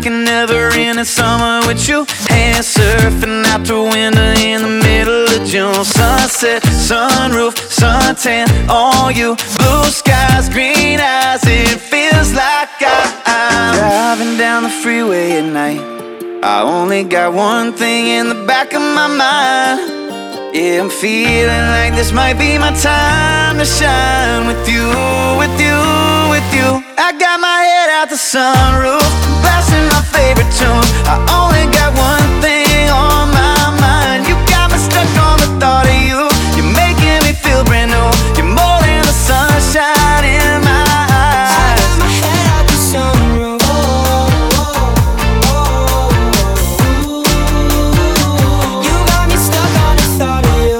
like an never-ending summer with you. Hand surfing out the window in the middle of June. Sunset, sunroof, suntan on you. Blue skies, green eyes, it feels like I'm driving down the freeway at night. I only got one thing in the back of my mind. Yeah, I'm feeling like this might be my time to shine with you, with you, with you. I got my head out the sunroof, blasting my favorite tune. I only got one thing on my mind. You got me stuck on the thought of you. You're making me feel brand new. You're more than the sunshine in my eyes. I got my head out the sunroof. You got me stuck on the thought of you.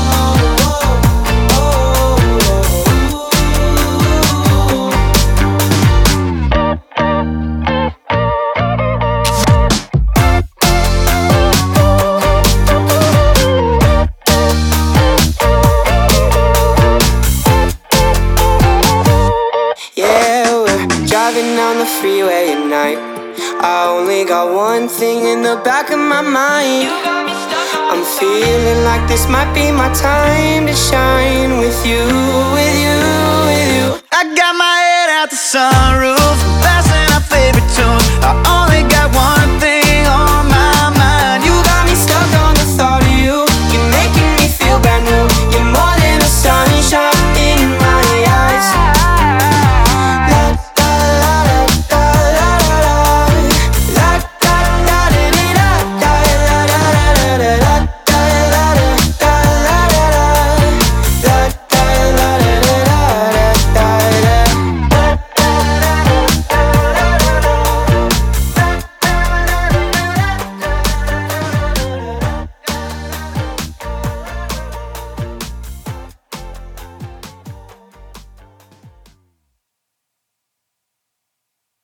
Driving down the freeway at night. I only got one thing in the back of my mind. I'm feeling like this might be my time to shine with you, with you, with you. I got my head out the sunroof, blasting our favorite tune. I only